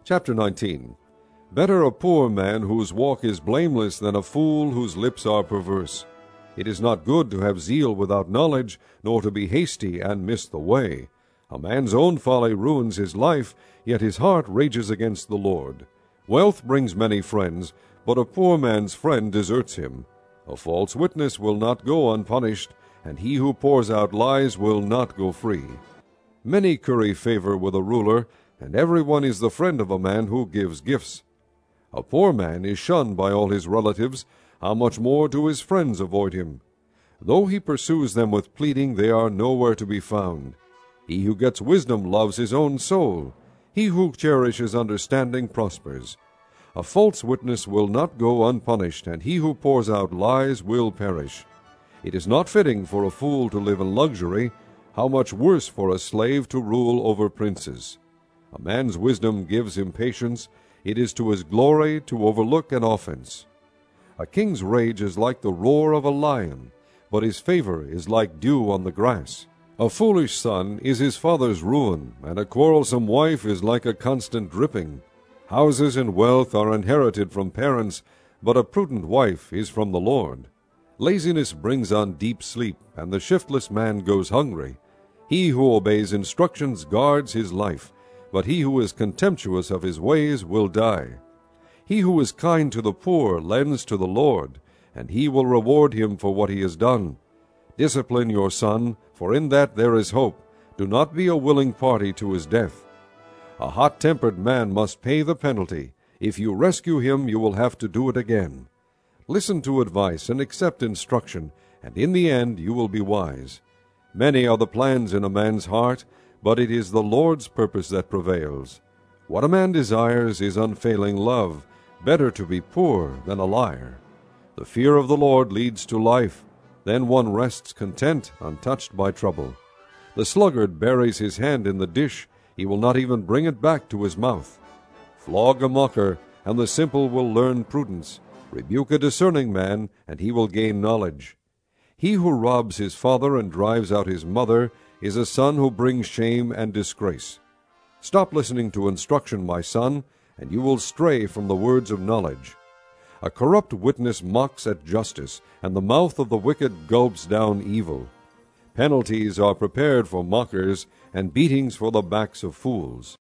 Chapter 19. Better a poor man whose walk is blameless than a fool whose lips are perverse. It is not good to have zeal without knowledge, nor to be hasty and miss the way. A man's own folly ruins his life, yet his heart rages against the Lord. Wealth brings many friends, but a poor man's friend deserts him. A false witness will not go unpunished, and he who pours out lies will not go free. Many curry favor with a ruler, and everyone is the friend of a man who gives gifts. A poor man is shunned by all his relatives, how much more do his friends avoid him? Though he pursues them with pleading, they are nowhere to be found. He who gets wisdom loves his own soul. He who cherishes understanding prospers. A false witness will not go unpunished, and he who pours out lies will perish. It is not fitting for a fool to live in luxury, how much worse for a slave to rule over princes. A man's wisdom gives him patience, it is to his glory to overlook an offense. A king's rage is like the roar of a lion, but his favor is like dew on the grass. A foolish son is his father's ruin, and a quarrelsome wife is like a constant dripping. Houses and wealth are inherited from parents, but a prudent wife is from the Lord. Laziness brings on deep sleep, and the shiftless man goes hungry. He who obeys instructions guards his life, but he who is contemptuous of his ways will die. He who is kind to the poor lends to the Lord, and he will reward him for what he has done. Discipline your son, for in that there is hope. Do not be a willing party to his death. A hot-tempered man must pay the penalty. If you rescue him, you will have to do it again. Listen to advice and accept instruction, and in the end you will be wise. Many are the plans in a man's heart, but it is the Lord's purpose that prevails. What a man desires is unfailing love, better to be poor than a liar. The fear of the Lord leads to life, then one rests content, untouched by trouble. The sluggard buries his hand in the dish, he will not even bring it back to his mouth. Flog a mocker, and the simple will learn prudence. Rebuke a discerning man, and he will gain knowledge. He who robs his father and drives out his mother is a son who brings shame and disgrace. Stop listening to instruction, my son, and you will stray from the words of knowledge. A corrupt witness mocks at justice, and the mouth of the wicked gulps down evil. Penalties are prepared for mockers, and beatings for the backs of fools.